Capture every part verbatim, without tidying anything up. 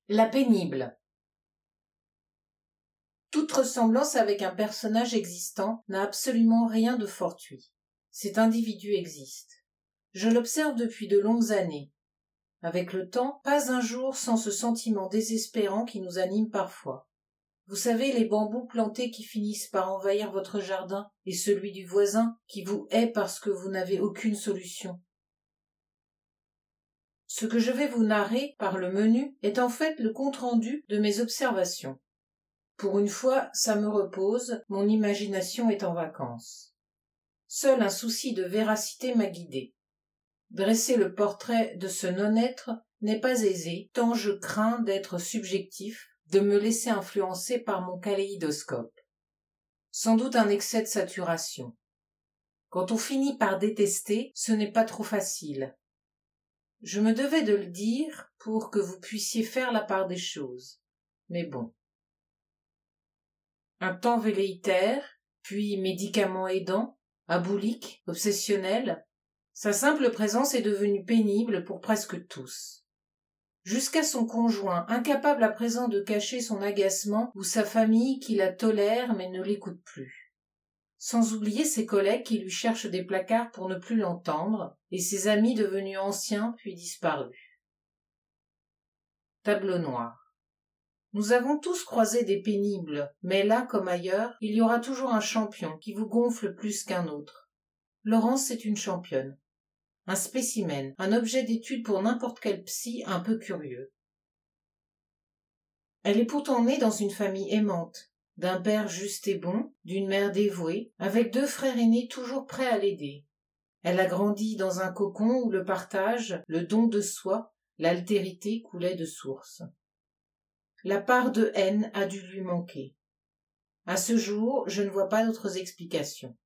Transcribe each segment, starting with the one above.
La pénible. Toute ressemblance avec un personnage existant n'a absolument rien de fortuit. Cet individu existe. Je l'observe depuis de longues années. Avec le temps, pas un jour sans ce sentiment désespérant qui nous anime parfois. Vous savez, les bambous plantés qui finissent par envahir votre jardin et celui du voisin qui vous hait parce que vous n'avez aucune solution. Ce que je vais vous narrer par le menu est en fait le compte-rendu de mes observations. Pour une fois, ça me repose, mon imagination est en vacances. Seul un souci de véracité m'a guidé. Dresser le portrait de ce non-être n'est pas aisé, tant je crains d'être subjectif, de me laisser influencer par mon kaléidoscope. Sans doute un excès de saturation. Quand on finit par détester, ce n'est pas trop facile. Je me devais de le dire pour que vous puissiez faire la part des choses. Mais bon. Un temps velléitaire, puis médicament aidant, aboulique, obsessionnel, sa simple présence est devenue pénible pour presque tous. Jusqu'à son conjoint, incapable à présent de cacher son agacement, ou sa famille qui la tolère mais ne l'écoute plus. Sans oublier ses collègues qui lui cherchent des placards pour ne plus l'entendre, et ses amis devenus anciens puis disparus. Tableau noir. Nous avons tous croisé des pénibles, mais là comme ailleurs, il y aura toujours un champion qui vous gonfle plus qu'un autre. Laurence est une championne. Un spécimen, un objet d'étude pour n'importe quel psy un peu curieux. Elle est pourtant née dans une famille aimante, d'un père juste et bon, d'une mère dévouée, avec deux frères aînés toujours prêts à l'aider. Elle a grandi dans un cocon où le partage, le don de soi, l'altérité coulaient de source. La part de haine a dû lui manquer. À ce jour, je ne vois pas d'autres explications.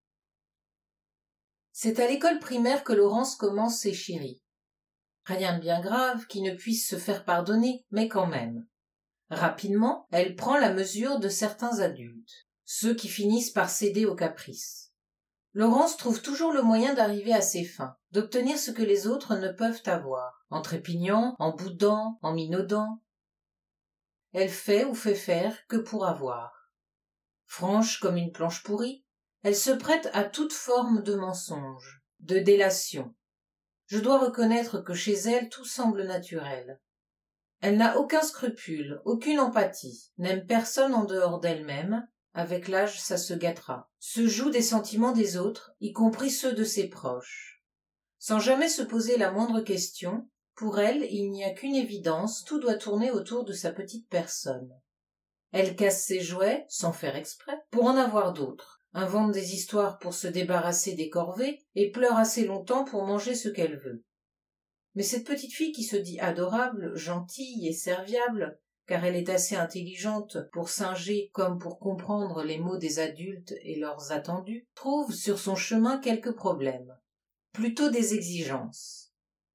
C'est à l'école primaire que Laurence commence ses chéris. Rien de bien grave qui ne puisse se faire pardonner, mais quand même. Rapidement, elle prend la mesure de certains adultes, ceux qui finissent par céder aux caprices. Laurence trouve toujours le moyen d'arriver à ses fins, d'obtenir ce que les autres ne peuvent avoir, en trépignant, en boudant, en minaudant. Elle fait ou fait faire que pour avoir. Franche comme une planche pourrie, elle se prête à toute forme de mensonge, de délation. Je dois reconnaître que chez elle tout semble naturel. Elle n'a aucun scrupule, aucune empathie, n'aime personne en dehors d'elle-même, avec l'âge ça se gâtera, se joue des sentiments des autres, y compris ceux de ses proches. Sans jamais se poser la moindre question, pour elle il n'y a qu'une évidence, tout doit tourner autour de sa petite personne. Elle casse ses jouets, sans faire exprès, pour en avoir d'autres, invente des histoires pour se débarrasser des corvées et pleure assez longtemps pour manger ce qu'elle veut. Mais cette petite fille qui se dit adorable, gentille et serviable, car elle est assez intelligente pour singer comme pour comprendre les mots des adultes et leurs attendus, trouve sur son chemin quelques problèmes, plutôt des exigences.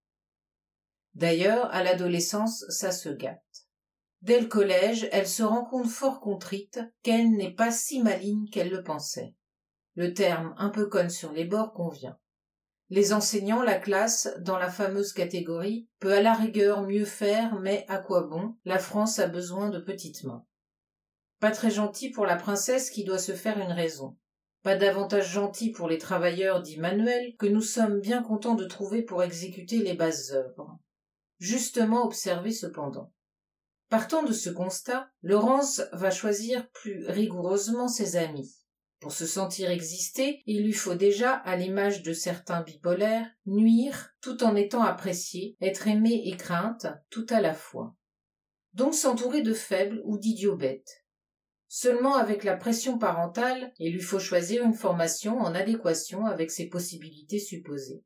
D'ailleurs, à l'adolescence, ça se gâte. Dès le collège, elle se rend compte fort contrite qu'elle n'est pas si maligne qu'elle le pensait. Le terme un peu conne sur les bords convient. Les enseignants la classent dans la fameuse catégorie « peut à la rigueur mieux faire, mais à quoi bon, la France a besoin de petites mains ». Pas très gentil pour la princesse qui doit se faire une raison. Pas davantage gentil pour les travailleurs dits manuels que nous sommes bien contents de trouver pour exécuter les basses œuvres. Justement observé cependant. Partant de ce constat, Laurence va choisir plus rigoureusement ses amis. Pour se sentir exister, il lui faut déjà, à l'image de certains bipolaires, nuire tout en étant apprécié, être aimé et crainte tout à la fois. Donc s'entourer de faibles ou d'idiots bêtes. Seulement avec la pression parentale, il lui faut choisir une formation en adéquation avec ses possibilités supposées.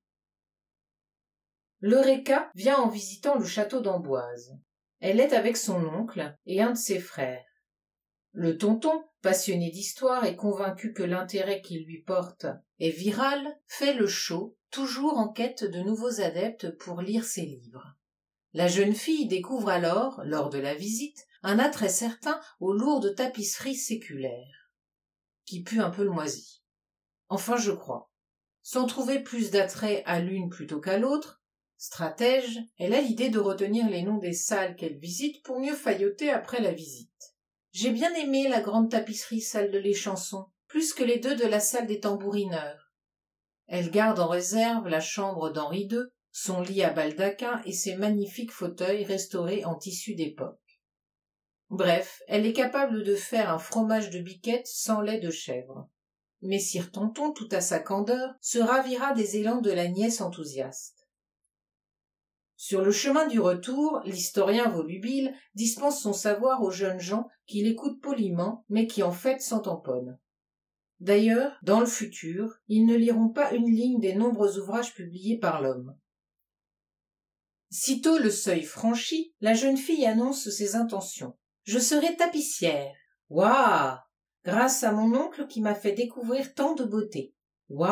L'Eureka vient en visitant le château d'Amboise. Elle est avec son oncle et un de ses frères. Le tonton, passionné d'histoire et convaincu que l'intérêt qu'il lui porte est viral, fait le show, toujours en quête de nouveaux adeptes pour lire ses livres. La jeune fille découvre alors, lors de la visite, un attrait certain aux lourdes tapisseries séculaires, qui puent un peu le moisi. Enfin, je crois. Sans trouver plus d'attrait à l'une plutôt qu'à l'autre, Stratège, elle a l'idée de retenir les noms des salles qu'elle visite pour mieux failloter après la visite. J'ai bien aimé la grande tapisserie salle de l'Échanson, plus que les deux de la salle des tambourineurs. Elle garde en réserve la chambre d'Henri deux, son lit à baldaquin et ses magnifiques fauteuils restaurés en tissu d'époque. Bref, elle est capable de faire un fromage de biquette sans lait de chèvre. Messire Tonton, tout à sa candeur, se ravira des élans de la nièce enthousiaste. Sur le chemin du retour, l'historien volubile dispense son savoir aux jeunes gens qui l'écoutent poliment, mais qui en fait s'en tamponnent. D'ailleurs, dans le futur, ils ne liront pas une ligne des nombreux ouvrages publiés par l'homme. Sitôt le seuil franchi, la jeune fille annonce ses intentions. « Je serai tapissière. Waouh! Grâce à mon oncle qui m'a fait découvrir tant de beauté. Waouh !»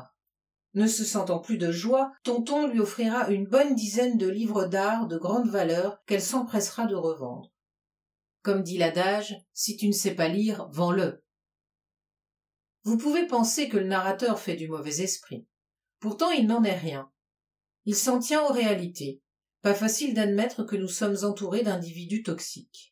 Ne se sentant plus de joie, Tonton lui offrira une bonne dizaine de livres d'art de grande valeur qu'elle s'empressera de revendre. Comme dit l'adage, si tu ne sais pas lire, vends-le. Vous pouvez penser que le narrateur fait du mauvais esprit. Pourtant, il n'en est rien. Il s'en tient aux réalités. Pas facile d'admettre que nous sommes entourés d'individus toxiques.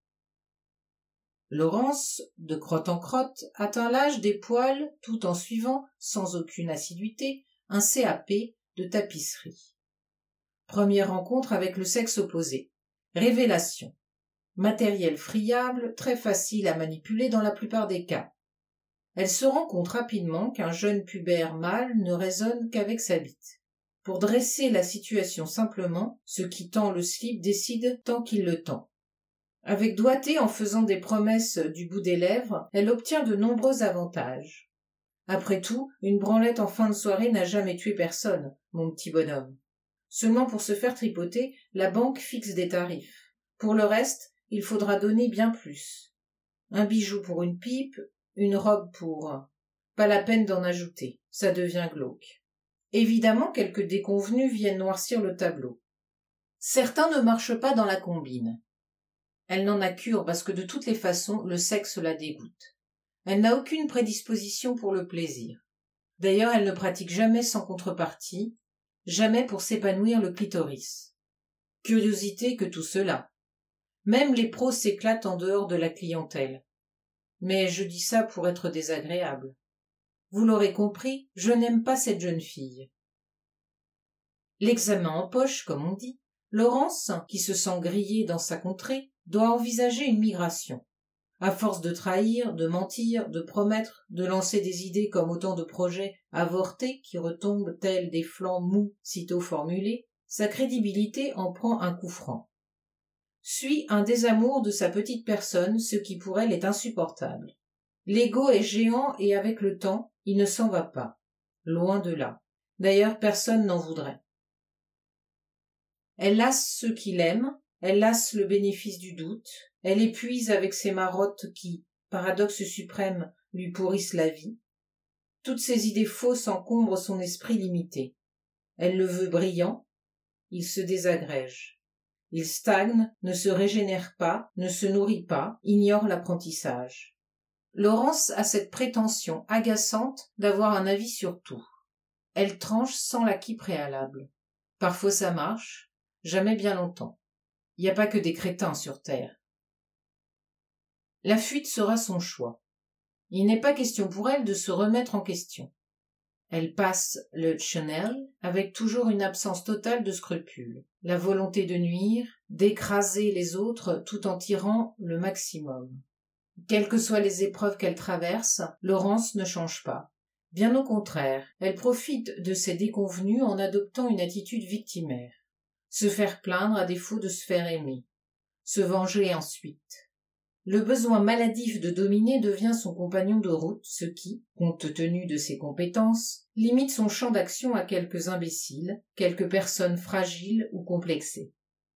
Laurence, de crotte en crotte, atteint l'âge des poils tout en suivant, sans aucune assiduité, un C A P de tapisserie. Première rencontre avec le sexe opposé. Révélation. Matériel friable, très facile à manipuler dans la plupart des cas. Elle se rend compte rapidement qu'un jeune pubère mâle ne raisonne qu'avec sa bite. Pour dresser la situation simplement, ce qui tend le slip décide tant qu'il le tend. Avec doigté, en faisant des promesses du bout des lèvres, elle obtient de nombreux avantages. Après tout, une branlette en fin de soirée n'a jamais tué personne, mon petit bonhomme. Seulement pour se faire tripoter, la banque fixe des tarifs. Pour le reste, il faudra donner bien plus. Un bijou pour une pipe, une robe pour... Pas la peine d'en ajouter, ça devient glauque. Évidemment, quelques déconvenus viennent noircir le tableau. Certains ne marchent pas dans la combine. Elle n'en a cure parce que de toutes les façons, le sexe la dégoûte. Elle n'a aucune prédisposition pour le plaisir. D'ailleurs, elle ne pratique jamais sans contrepartie, jamais pour s'épanouir le clitoris. Curiosité que tout cela. Même les pros s'éclatent en dehors de la clientèle. Mais je dis ça pour être désagréable. Vous l'aurez compris, je n'aime pas cette jeune fille. L'examen en poche, comme on dit, Laurence, qui se sent grillée dans sa contrée, doit envisager une migration. À force de trahir, de mentir, de promettre, de lancer des idées comme autant de projets avortés qui retombent tels des flancs mous sitôt formulés, sa crédibilité en prend un coup franc. Suit un désamour de sa petite personne, ce qui pour elle est insupportable. L'ego est géant et avec le temps, il ne s'en va pas. Loin de là. D'ailleurs, personne n'en voudrait. Elle lasse ceux qui l'aiment, elle lasse le bénéfice du doute, elle épuise avec ses marottes qui, paradoxe suprême, lui pourrissent la vie. Toutes ces idées fausses encombrent son esprit limité. Elle le veut brillant, il se désagrège. Il stagne, ne se régénère pas, ne se nourrit pas, ignore l'apprentissage. Laurence a cette prétention agaçante d'avoir un avis sur tout. Elle tranche sans l'acquis préalable. Parfois ça marche, jamais bien longtemps. Il n'y a pas que des crétins sur Terre. La fuite sera son choix. Il n'est pas question pour elle de se remettre en question. Elle passe le Chanel avec toujours une absence totale de scrupules, la volonté de nuire, d'écraser les autres tout en tirant le maximum. Quelles que soient les épreuves qu'elle traverse, Laurence ne change pas. Bien au contraire, elle profite de ses déconvenues en adoptant une attitude victimaire. Se faire plaindre à défaut de se faire aimer. Se venger ensuite. Le besoin maladif de dominer devient son compagnon de route, ce qui, compte tenu de ses compétences, limite son champ d'action à quelques imbéciles, quelques personnes fragiles ou complexées.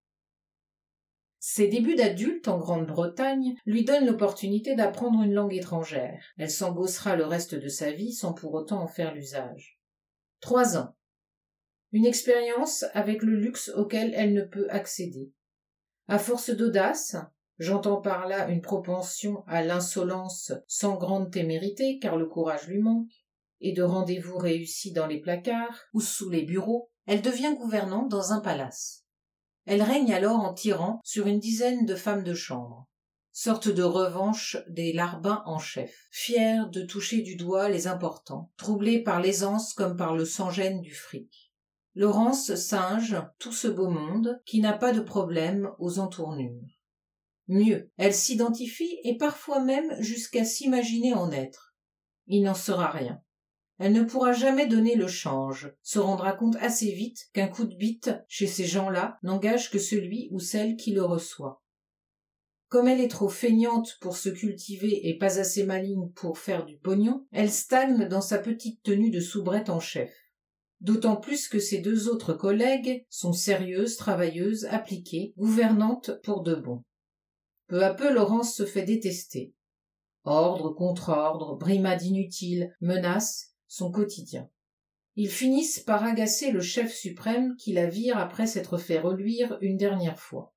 Ses débuts d'adulte en Grande-Bretagne lui donnent l'opportunité d'apprendre une langue étrangère. Elle s'engossera le reste de sa vie sans pour autant en faire l'usage. Trois ans. Une expérience avec le luxe auquel elle ne peut accéder. À force d'audace, j'entends par là une propension à l'insolence sans grande témérité car le courage lui manque, et de rendez-vous réussis dans les placards ou sous les bureaux, Elle devient gouvernante dans un palace. Elle règne alors en tyran sur une dizaine de femmes de chambre, sorte de revanche des larbins en chef, fiers de toucher du doigt les importants, troublés par l'aisance comme par le sans-gêne du fric. Laurence singe tout ce beau monde qui n'a pas de problème aux entournures. Mieux, elle s'identifie et parfois même jusqu'à s'imaginer en être. Il n'en sera rien. Elle ne pourra jamais donner le change, se rendra compte assez vite qu'un coup de bite chez ces gens-là n'engage que celui ou celle qui le reçoit. Comme elle est trop feignante pour se cultiver et pas assez maligne pour faire du pognon, elle stagne dans sa petite tenue de soubrette en chef. D'autant plus que ses deux autres collègues sont sérieuses, travailleuses, appliquées, gouvernantes pour de bon. Peu à peu, Laurence se fait détester. Ordre, contre-ordre, brimades inutiles, menaces, son quotidien. Ils finissent par agacer le chef suprême qui la vire après s'être fait reluire une dernière fois.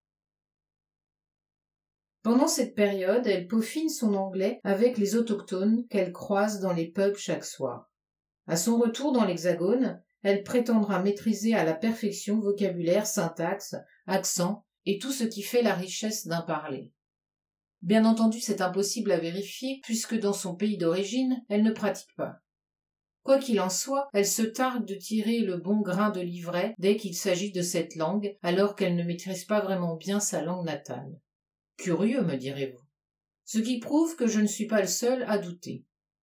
Pendant cette période, elle peaufine son anglais avec les autochtones qu'elle croise dans les pubs chaque soir. À son retour dans l'Hexagone, elle prétendra maîtriser à la perfection vocabulaire, syntaxe, accent et tout ce qui fait la richesse d'un parler. Bien entendu, c'est impossible à vérifier puisque dans son pays d'origine, elle ne pratique pas. Quoi qu'il en soit, elle se targue de tirer le bon grain de livret dès qu'il s'agit de cette langue, alors qu'elle ne maîtrise pas vraiment bien sa langue natale. Curieux, me direz-vous. Ce qui prouve que je ne suis pas le seul à douter.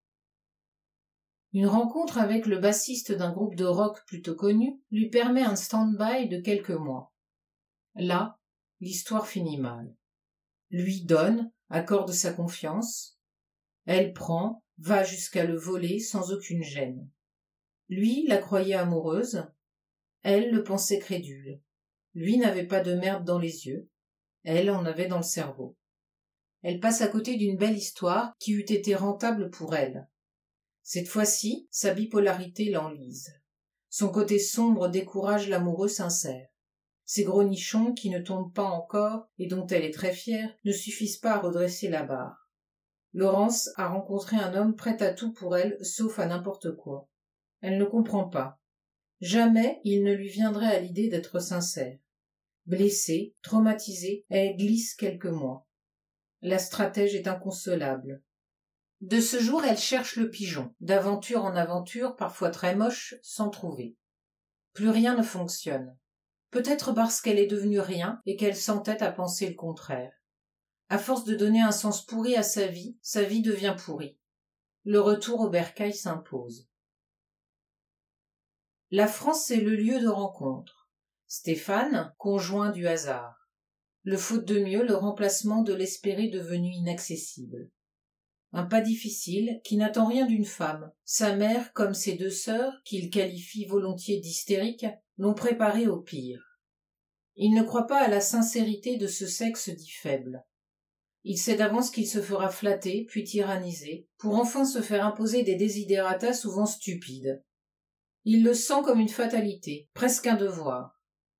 Une rencontre avec le bassiste d'un groupe de rock plutôt connu lui permet un stand-by de quelques mois. Là, l'histoire finit mal. Lui donne, accorde sa confiance. Elle prend, va jusqu'à le voler sans aucune gêne. Lui la croyait amoureuse, elle le pensait crédule. Lui n'avait pas de merde dans les yeux, elle en avait dans le cerveau. Elle passe à côté d'une belle histoire qui eût été rentable pour elle. Cette fois-ci, sa bipolarité l'enlise. Son côté sombre décourage l'amoureux sincère. Ses gros nichons qui ne tombent pas encore et dont elle est très fière ne suffisent pas à redresser la barre. Laurence a rencontré un homme prêt à tout pour elle, sauf à n'importe quoi. Elle ne comprend pas. Jamais il ne lui viendrait à l'idée d'être sincère. Blessée, traumatisée, elle glisse quelques mois. La stratège est inconsolable. De ce jour, elle cherche le pigeon, d'aventure en aventure, parfois très moche, sans trouver. Plus rien ne fonctionne. Peut-être parce qu'elle est devenue rien et qu'elle s'entête à penser le contraire. À force de donner un sens pourri à sa vie, sa vie devient pourrie. Le retour au bercail s'impose. La France est le lieu de rencontre. Stéphane, conjoint du hasard. Le faute de mieux, le remplacement de l'espéré devenu inaccessible. Un pas difficile qui n'attend rien d'une femme. Sa mère, comme ses deux sœurs, qu'il qualifie volontiers d'hystériques, l'ont préparé au pire. Il ne croit pas à la sincérité de ce sexe dit faible. Il sait d'avance qu'il se fera flatter, puis tyranniser, pour enfin se faire imposer des desiderata souvent stupides. Il le sent comme une fatalité, presque un devoir.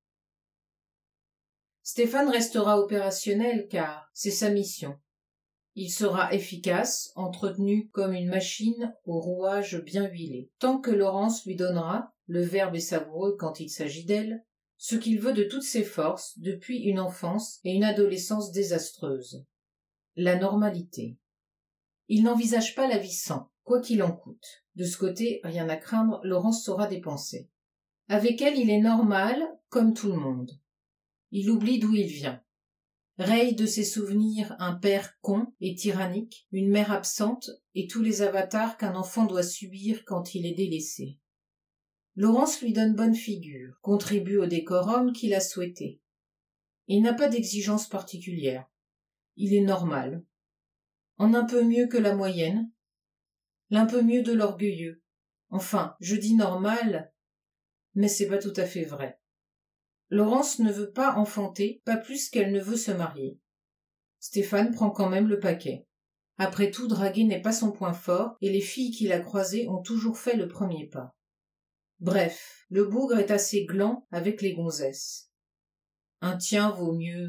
Stéphane restera opérationnel car c'est sa mission. Il sera efficace, entretenu comme une machine au rouage bien huilé, tant que Laurence lui donnera, le verbe est savoureux quand il s'agit d'elle, ce qu'il veut de toutes ses forces depuis une enfance et une adolescence désastreuses. La normalité. Il n'envisage pas la vie sans, quoi qu'il en coûte. De ce côté, rien à craindre, Laurence saura dépenser. Avec elle, il est normal, comme tout le monde. Il oublie d'où il vient. Raye de ses souvenirs un père con et tyrannique, une mère absente et tous les avatars qu'un enfant doit subir quand il est délaissé. Laurence lui donne bonne figure, contribue au décorum qu'il a souhaité. Il n'a pas d'exigence particulière. Il est normal. En un peu mieux que la moyenne. L'un peu mieux de l'orgueilleux. Enfin, je dis normal, mais c'est pas tout à fait vrai. Laurence ne veut pas enfanter, pas plus qu'elle ne veut se marier. Stéphane prend quand même le paquet. Après tout, draguer n'est pas son point fort, et les filles qu'il a croisées ont toujours fait le premier pas. Bref, le bougre est assez gland avec les gonzesses. Un tien vaut mieux.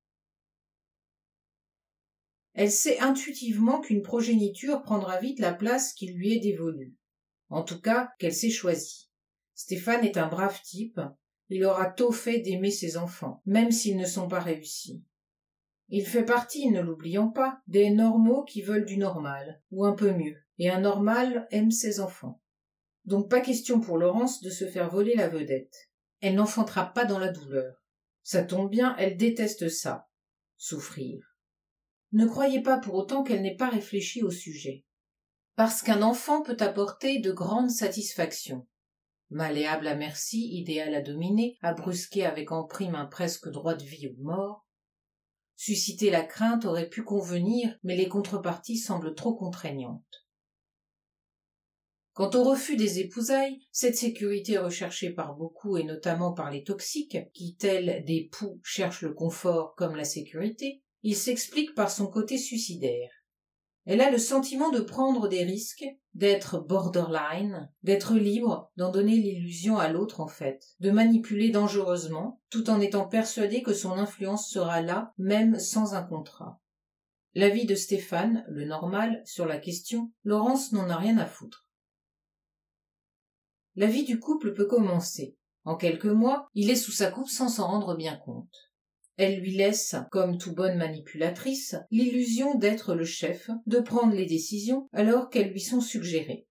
Elle sait intuitivement qu'une progéniture prendra vite la place qui lui est dévolue. En tout cas, qu'elle s'est choisie. Stéphane est un brave type. Il aura tôt fait d'aimer ses enfants, même s'ils ne sont pas réussis. Il fait partie, ne l'oublions pas, des normaux qui veulent du normal, ou un peu mieux, et un normal aime ses enfants. Donc pas question pour Laurence de se faire voler la vedette. Elle n'enfantera pas dans la douleur. Ça tombe bien, elle déteste ça, souffrir. Ne croyez pas pour autant qu'elle n'ait pas réfléchi au sujet. Parce qu'un enfant peut apporter de grandes satisfactions. Malléable à merci, idéal à dominer, à brusquer avec en prime un presque droit de vie ou de mort. Susciter la crainte aurait pu convenir, mais les contreparties semblent trop contraignantes. Quant au refus des épousailles, cette sécurité recherchée par beaucoup et notamment par les toxiques, qui, tels des poux, cherchent le confort comme la sécurité, il s'explique par son côté suicidaire. Elle a le sentiment de prendre des risques, d'être borderline, d'être libre, d'en donner l'illusion à l'autre en fait, de manipuler dangereusement, tout en étant persuadée que son influence sera là, même sans un contrat. L'avis de Stéphane, le normal, sur la question, Laurence n'en a rien à foutre. La vie du couple peut commencer. En quelques mois, il est sous sa coupe sans s'en rendre bien compte. Elle lui laisse, comme toute bonne manipulatrice, l'illusion d'être le chef, de prendre les décisions alors qu'elles lui sont suggérées.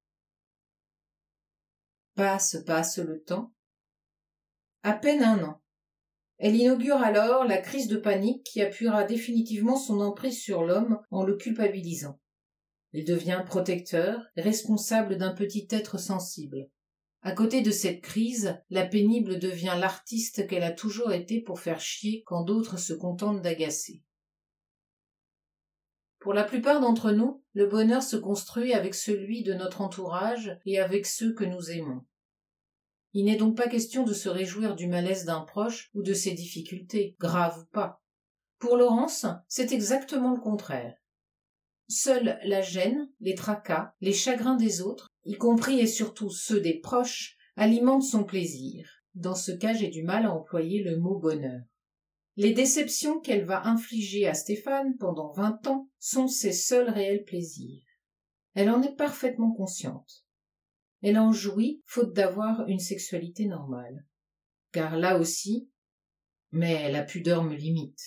Passe, passe le temps. À peine un an. Elle inaugure alors la crise de panique qui appuiera définitivement son emprise sur l'homme en le culpabilisant. Il devient protecteur, responsable d'un petit être sensible. À côté de cette crise, la pénible devient l'artiste qu'elle a toujours été pour faire chier quand d'autres se contentent d'agacer. Pour la plupart d'entre nous, le bonheur se construit avec celui de notre entourage et avec ceux que nous aimons. Il n'est donc pas question de se réjouir du malaise d'un proche ou de ses difficultés, graves ou pas. Pour Laurence, c'est exactement le contraire. Seule la gêne, les tracas, les chagrins des autres, y compris et surtout ceux des proches, alimentent son plaisir. Dans ce cas, j'ai du mal à employer le mot bonheur. Les déceptions qu'elle va infliger à Stéphane pendant vingt ans sont ses seuls réels plaisirs. Elle en est parfaitement consciente. Elle en jouit, faute d'avoir une sexualité normale. Car là aussi, mais la pudeur me limite.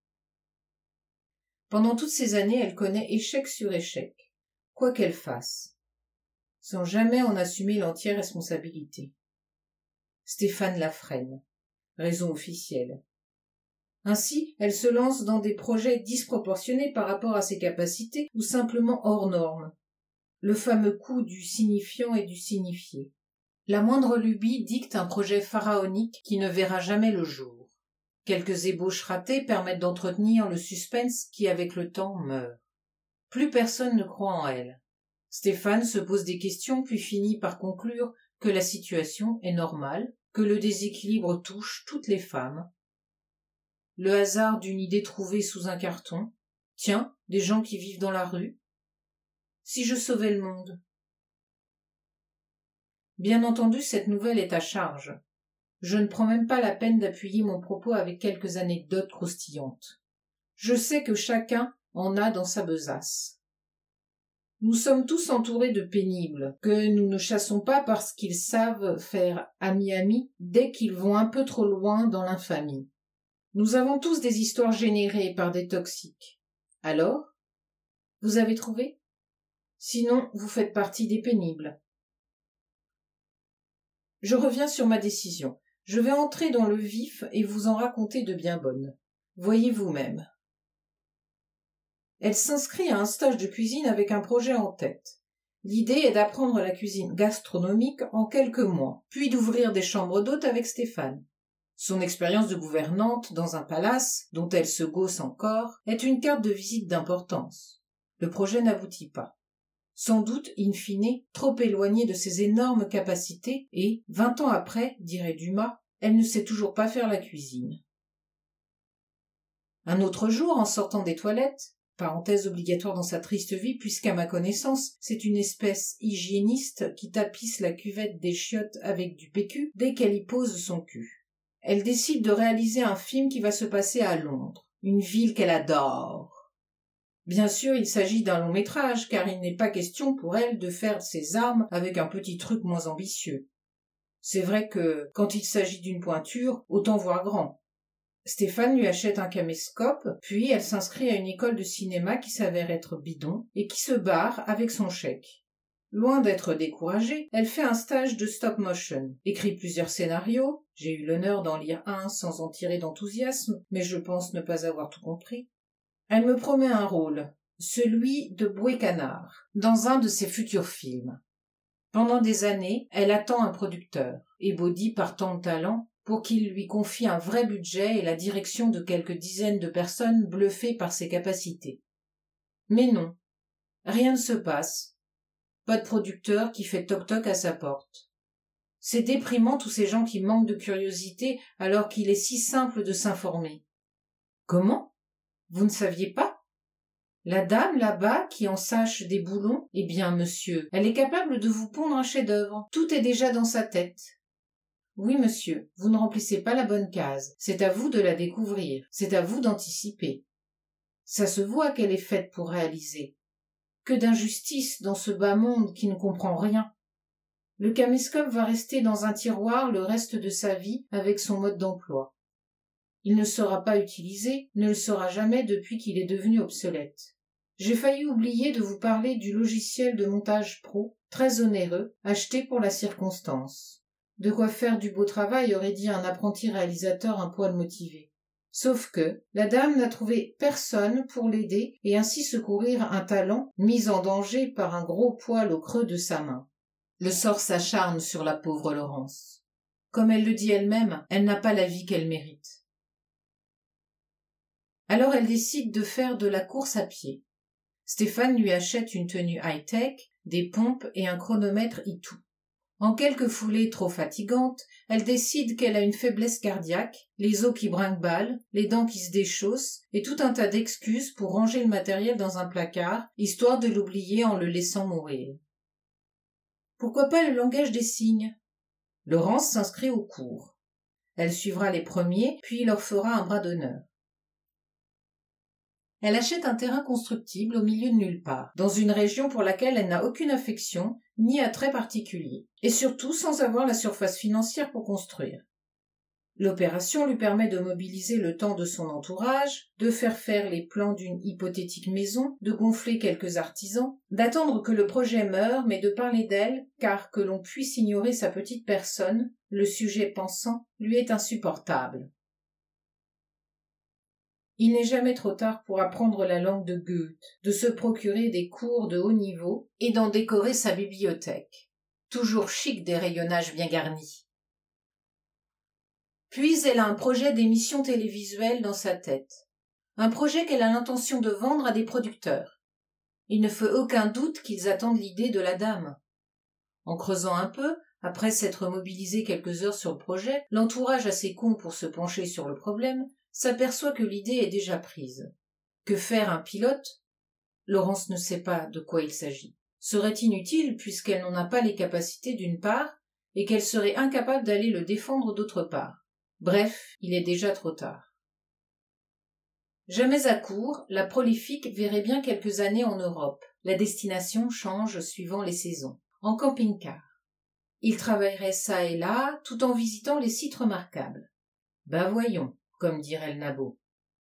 Pendant toutes ces années, elle connaît échec sur échec, quoi qu'elle fasse, sans jamais en assumer l'entière responsabilité. Stéphane la freine, raison officielle. Ainsi, elle se lance dans des projets disproportionnés par rapport à ses capacités ou simplement hors normes. Le fameux coup du signifiant et du signifié. La moindre lubie dicte un projet pharaonique qui ne verra jamais le jour. Quelques ébauches ratées permettent d'entretenir le suspense qui, avec le temps, meurt. Plus personne ne croit en elle. Stéphane se pose des questions puis finit par conclure que la situation est normale, que le déséquilibre touche toutes les femmes. Le hasard d'une idée trouvée sous un carton. Tiens, des gens qui vivent dans la rue. Si je sauvais le monde. Bien entendu, cette nouvelle est à charge. Je ne prends même pas la peine d'appuyer mon propos avec quelques anecdotes croustillantes. Je sais que chacun en a dans sa besace. Nous sommes tous entourés de pénibles, que nous ne chassons pas parce qu'ils savent faire ami-ami dès qu'ils vont un peu trop loin dans l'infamie. Nous avons tous des histoires générées par des toxiques. Alors, vous avez trouvé ? Sinon, vous faites partie des pénibles. Je reviens sur ma décision. Je vais entrer dans le vif et vous en raconter de bien bonnes. Voyez vous-même. Elle s'inscrit à un stage de cuisine avec un projet en tête. L'idée est d'apprendre la cuisine gastronomique en quelques mois, puis d'ouvrir des chambres d'hôtes avec Stéphane. Son expérience de gouvernante dans un palace, dont elle se gausse encore, est une carte de visite d'importance. Le projet n'aboutit pas. Sans doute, in fine, trop éloignée de ses énormes capacités et, vingt ans après, dirait Dumas, elle ne sait toujours pas faire la cuisine. Un autre jour, en sortant des toilettes, parenthèse obligatoire dans sa triste vie puisqu'à ma connaissance, c'est une espèce hygiéniste qui tapisse la cuvette des chiottes avec du P Q dès qu'elle y pose son cul. Elle décide de réaliser un film qui va se passer à Londres, une ville qu'elle adore. Bien sûr, il s'agit d'un long métrage, car il n'est pas question pour elle de faire ses armes avec un petit truc moins ambitieux. C'est vrai que, quand il s'agit d'une pointure, autant voir grand. Stéphane lui achète un caméscope, puis elle s'inscrit à une école de cinéma qui s'avère être bidon et qui se barre avec son chèque. Loin d'être découragée, elle fait un stage de stop motion, écrit plusieurs scénarios, j'ai eu l'honneur d'en lire un sans en tirer d'enthousiasme, mais je pense ne pas avoir tout compris. Elle me promet un rôle, celui de Bouet Canard, dans un de ses futurs films. Pendant des années, elle attend un producteur, ébaudi par tant de talent, pour qu'il lui confie un vrai budget et la direction de quelques dizaines de personnes bluffées par ses capacités. Mais non, rien ne se passe. Pas de producteur qui fait toc-toc à sa porte. C'est déprimant tous ces gens qui manquent de curiosité alors qu'il est si simple de s'informer. Comment? Vous ne saviez pas? La dame là-bas qui en sache des boulons, eh bien, monsieur, elle est capable de vous pondre un chef-d'œuvre. Tout est déjà dans sa tête. Oui, monsieur, vous ne remplissez pas la bonne case. C'est à vous de la découvrir. C'est à vous d'anticiper. Ça se voit qu'elle est faite pour réaliser. Que d'injustice dans ce bas monde qui ne comprend rien. Le caméscope va rester dans un tiroir le reste de sa vie avec son mode d'emploi. Il ne sera pas utilisé, ne le sera jamais depuis qu'il est devenu obsolète. J'ai failli oublier de vous parler du logiciel de montage pro, très onéreux, acheté pour la circonstance. De quoi faire du beau travail, aurait dit un apprenti réalisateur un poil motivé. Sauf que la dame n'a trouvé personne pour l'aider et ainsi secourir un talent mis en danger par un gros poil au creux de sa main. Le sort s'acharne sur la pauvre Laurence. Comme elle le dit elle-même, elle n'a pas la vie qu'elle mérite. Alors elle décide de faire de la course à pied. Stéphane lui achète une tenue high-tech, des pompes et un chronomètre Itou. En quelques foulées trop fatigantes, elle décide qu'elle a une faiblesse cardiaque, les os qui brinque-ballent, les dents qui se déchaussent, et tout un tas d'excuses pour ranger le matériel dans un placard, histoire de l'oublier en le laissant mourir. Pourquoi pas le langage des signes? Laurence s'inscrit au cours. Elle suivra les premiers, puis leur fera un bras d'honneur. Elle achète un terrain constructible au milieu de nulle part, dans une région pour laquelle elle n'a aucune affection, ni attrait particulier, et surtout sans avoir la surface financière pour construire. L'opération lui permet de mobiliser le temps de son entourage, de faire faire les plans d'une hypothétique maison, de gonfler quelques artisans, d'attendre que le projet meure, mais de parler d'elle, car que l'on puisse ignorer sa petite personne, le sujet pensant, lui est insupportable. Il n'est jamais trop tard pour apprendre la langue de Goethe, de se procurer des cours de haut niveau et d'en décorer sa bibliothèque. Toujours chic des rayonnages bien garnis. Puis elle a un projet d'émission télévisuelle dans sa tête. Un projet qu'elle a l'intention de vendre à des producteurs. Il ne fait aucun doute qu'ils attendent l'idée de la dame. En creusant un peu, après s'être mobilisé quelques heures sur le projet, l'entourage assez con pour se pencher sur le problème, s'aperçoit que l'idée est déjà prise. Que faire un pilote? Laurence ne sait pas de quoi il s'agit. Serait inutile puisqu'elle n'en a pas les capacités d'une part et qu'elle serait incapable d'aller le défendre d'autre part. Bref, il est déjà trop tard. Jamais à court, la prolifique verrait bien quelques années en Europe. La destination change suivant les saisons. En camping-car. Il travaillerait ça et là, tout en visitant les sites remarquables. Ben voyons, comme dirait le nabo.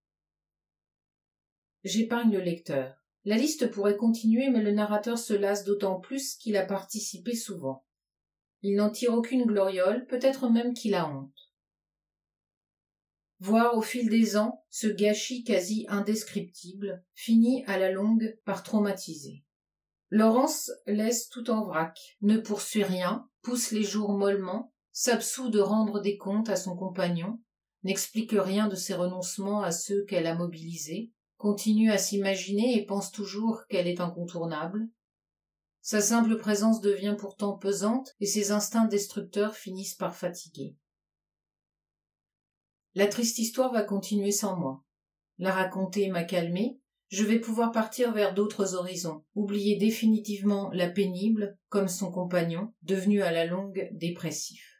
J'épargne le lecteur. La liste pourrait continuer, mais le narrateur se lasse d'autant plus qu'il a participé souvent. Il n'en tire aucune gloriole, peut-être même qu'il a honte. Voir au fil des ans ce gâchis quasi indescriptible finit à la longue par traumatiser. Laurence laisse tout en vrac, ne poursuit rien, pousse les jours mollement, s'absout de rendre des comptes à son compagnon, n'explique rien de ses renoncements à ceux qu'elle a mobilisés, continue à s'imaginer et pense toujours qu'elle est incontournable. Sa simple présence devient pourtant pesante et ses instincts destructeurs finissent par fatiguer. La triste histoire va continuer sans moi. La raconter m'a calmée, je vais pouvoir partir vers d'autres horizons, oublier définitivement la pénible, comme son compagnon, devenu à la longue dépressif.